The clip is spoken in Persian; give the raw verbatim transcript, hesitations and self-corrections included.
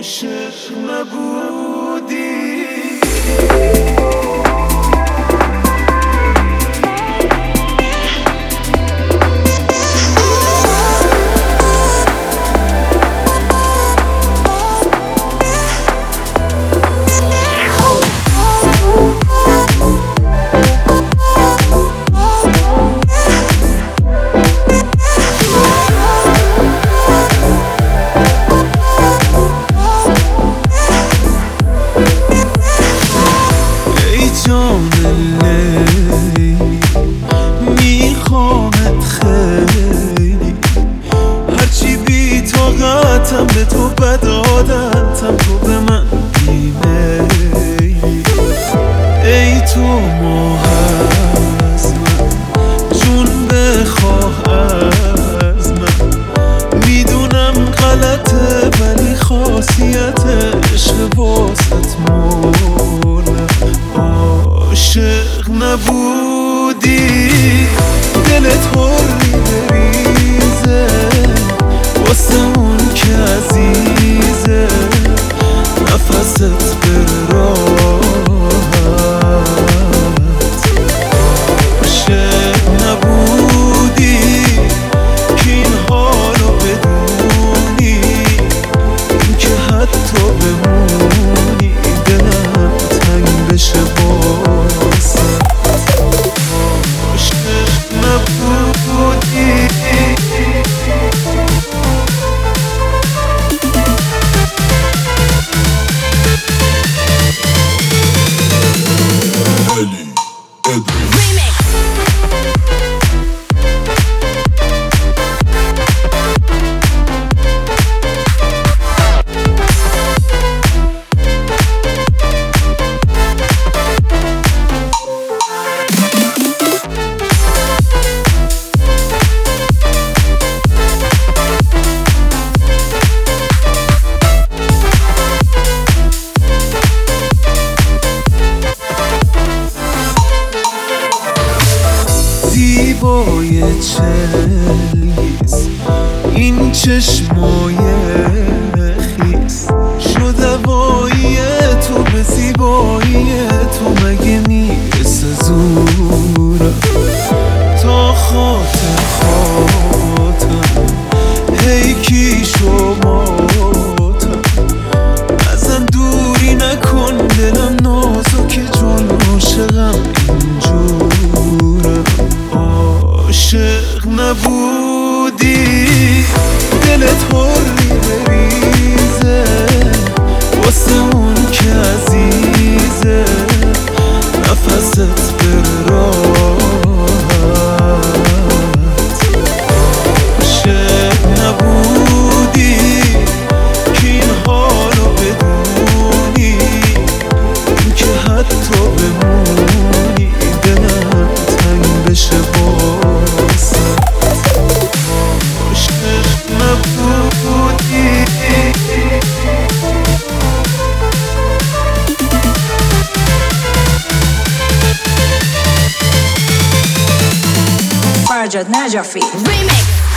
عاشق نبودی. میخوامت خیلی، هرچی بی طاقتم به تو بد عادتم، تو به من بیمیلی. ای تو ماه از من، جون بخواه از من، میدونم غلطه ولی خاصیت عشق واسط مولم. عاشق نبودی، دلت حری بریزه واسه اون که عزیزه، نفست بره راحت. عاشق نبودی که این حالو بدونی، این که حتی بمونی دلم تنگ بشه واسه. زیبای چلگیز این چشمای خیس، شد هوایی تو به زیبایی تو، مگه میرسه زورم تا خاطر خاطر هی کی شماتم. ازم دوری نکن دلم نازکه چون عاشقم اینجورم. عاشق نبودی، دلت حری بریزه واسه اون که عزیزه، نفست بره راحت. عاشق نبودی که این حالو بدونی، این که حتی بمونی دلم تنگ بشه واسه. عاشق نبودی. فرجاد نجفی Remix.